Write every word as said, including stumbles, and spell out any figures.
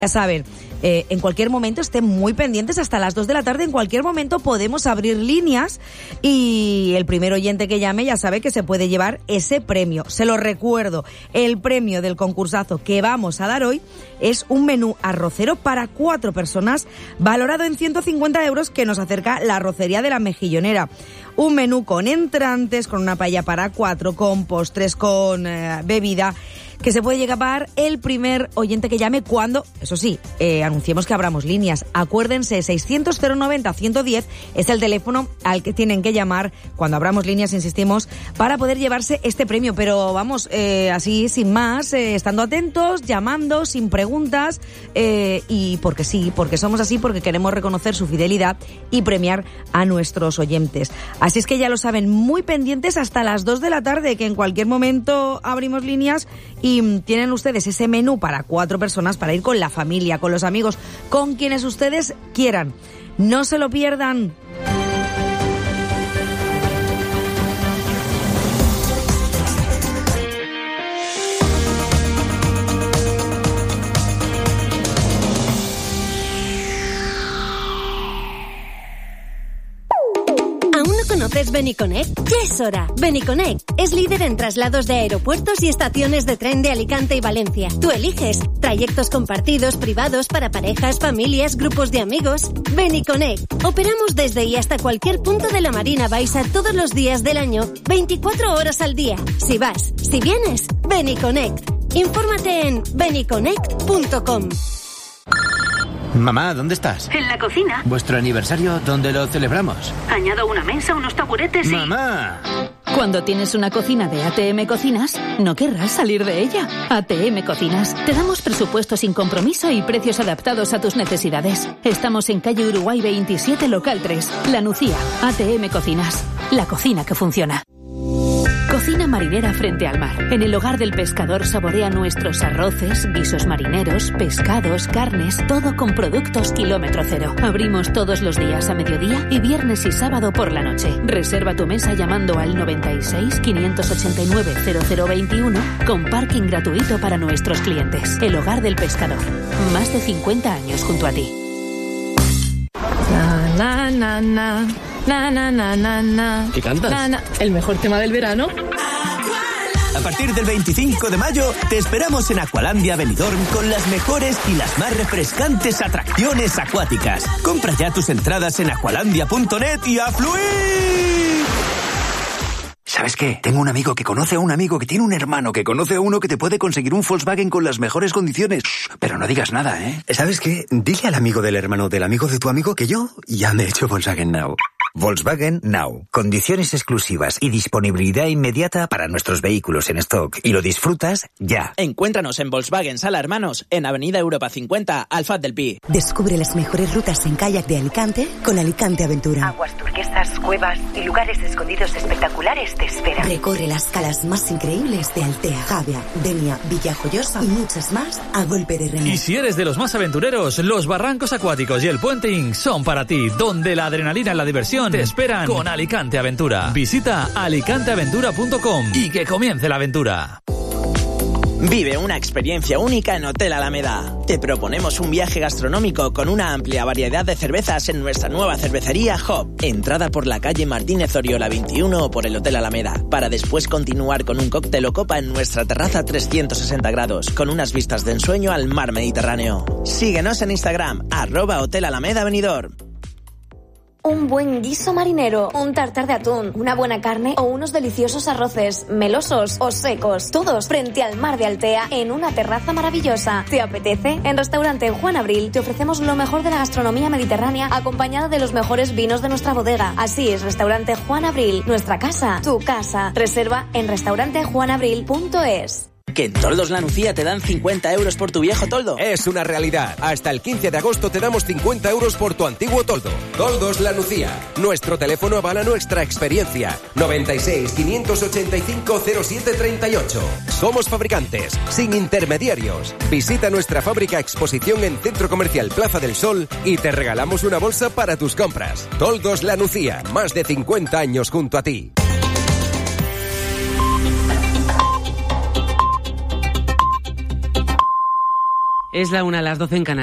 Ya saben, eh, en cualquier momento estén muy pendientes, hasta las dos de la tarde, en cualquier momento podemos abrir líneas y el primer oyente que llame ya sabe que se puede llevar ese premio. Se lo recuerdo, el premio del concursazo que vamos a dar hoy es un menú arrocero para cuatro personas valorado en ciento cincuenta euros que nos acerca la arrocería de la Mejillonera. Un menú con entrantes, con una paella para cuatro, con postres, con eh, bebida, que se puede llevar el primer oyente que llame cuando, eso sí, eh, anunciemos que abramos líneas. Acuérdense, seiscientos cero noventa ciento diez es el teléfono al que tienen que llamar cuando abramos líneas, insistimos, para poder llevarse este premio. Pero vamos, eh, así sin más, eh, estando atentos, llamando, sin preguntas, eh, y porque sí, porque somos así, porque queremos reconocer su fidelidad y premiar a nuestros oyentes. Así es que ya lo saben, muy pendientes hasta las dos de la tarde, que en cualquier momento abrimos líneas y Y tienen ustedes ese menú para cuatro personas para ir con la familia, con los amigos, con quienes ustedes quieran. No se lo pierdan. ¿Conoces Beniconnect? Ya es hora. Beniconnect es líder en traslados de aeropuertos y estaciones de tren de Alicante y Valencia. Tú eliges trayectos compartidos, privados, para parejas, familias, grupos de amigos. Beniconnect. Operamos desde y hasta cualquier punto de la Marina Baixa todos los días del año, veinticuatro horas al día. Si vas, si vienes, Beniconnect. Infórmate en beniconnect punto com. Mamá, ¿dónde estás? En la cocina. ¿Vuestro aniversario dónde lo celebramos? Añado una mesa, unos taburetes y... ¡Mamá! Cuando tienes una cocina de A T M Cocinas, no querrás salir de ella. A T M Cocinas. Te damos presupuesto sin compromiso y precios adaptados a tus necesidades. Estamos en calle Uruguay veintisiete, local tres. La Nucía. A T M Cocinas. La cocina que funciona. Cocina marinera frente al mar. En el hogar del pescador saborea nuestros arroces, guisos marineros, pescados, carnes, todo con productos kilómetro cero. Abrimos todos los días a mediodía y viernes y sábado por la noche. Reserva tu mesa llamando al noventa y seis, quinientos ochenta y nueve, cero cero veintiuno con parking gratuito para nuestros clientes. El hogar del pescador. Más de cincuenta años junto a ti. Na, na, na, na. Na, na, na, na, na. ¿Qué cantas? Na, na. El mejor tema del verano. A partir del veinticinco de mayo te esperamos en Aqualandia Benidorm con las mejores y las más refrescantes atracciones acuáticas. Compra ya tus entradas en aqualandia punto net y a fluir. ¿Sabes qué? Tengo un amigo que conoce a un amigo que tiene un hermano que conoce a uno que te puede conseguir un Volkswagen con las mejores condiciones. Shh, pero no digas nada, ¿eh? ¿Sabes qué? Dile al amigo del hermano del amigo de tu amigo que yo ya me he hecho Volkswagen Now. Volkswagen Now. Condiciones exclusivas y disponibilidad inmediata para nuestros vehículos en stock. Y lo disfrutas ya. Encuéntranos en Volkswagen Sala Hermanos, en Avenida Europa cincuenta, Alfaz del Pi. Descubre las mejores rutas en kayak de Alicante con Alicante Aventura. Aguas turquesas, cuevas y lugares escondidos espectaculares te esperan. Recorre las calas más increíbles de Altea, Javia, Denia, Villajoyosa y muchas más a golpe de remo. Y si eres de los más aventureros, los barrancos acuáticos y el puenting son para ti, donde la adrenalina y la diversión te esperan con Alicante Aventura. Visita alicante aventura punto com y que comience la aventura. Vive una experiencia única en Hotel Alameda. Te proponemos un viaje gastronómico con una amplia variedad de cervezas en nuestra nueva cervecería Hop. Entrada por la calle Martínez Oriola veintiuno o por el Hotel Alameda, para después continuar con un cóctel o copa en nuestra terraza trescientos sesenta grados, con unas vistas de ensueño al mar Mediterráneo. Síguenos en Instagram, arroba Hotel Alameda Benidorm. Un buen guiso marinero, un tartar de atún, una buena carne o unos deliciosos arroces, melosos o secos, todos frente al mar de Altea en una terraza maravillosa. ¿Te apetece? En Restaurante Juan Abril te ofrecemos lo mejor de la gastronomía mediterránea acompañada de los mejores vinos de nuestra bodega. Así es, Restaurante Juan Abril, nuestra casa, tu casa. Reserva en restaurante juan abril punto es. ¿Que en Toldos La Nucía te dan cincuenta euros por tu viejo toldo? Es una realidad. Hasta el quince de agosto te damos cincuenta euros por tu antiguo toldo. Toldos La Nucía. Nuestro teléfono avala nuestra experiencia. noventa y seis, quinientos ochenta y cinco, cero siete treinta y ocho. Somos fabricantes, sin intermediarios. Visita nuestra fábrica exposición en Centro Comercial Plaza del Sol y te regalamos una bolsa para tus compras. Toldos La Nucía. Más de cincuenta años junto a ti. Es la una, a las doce en Canarias.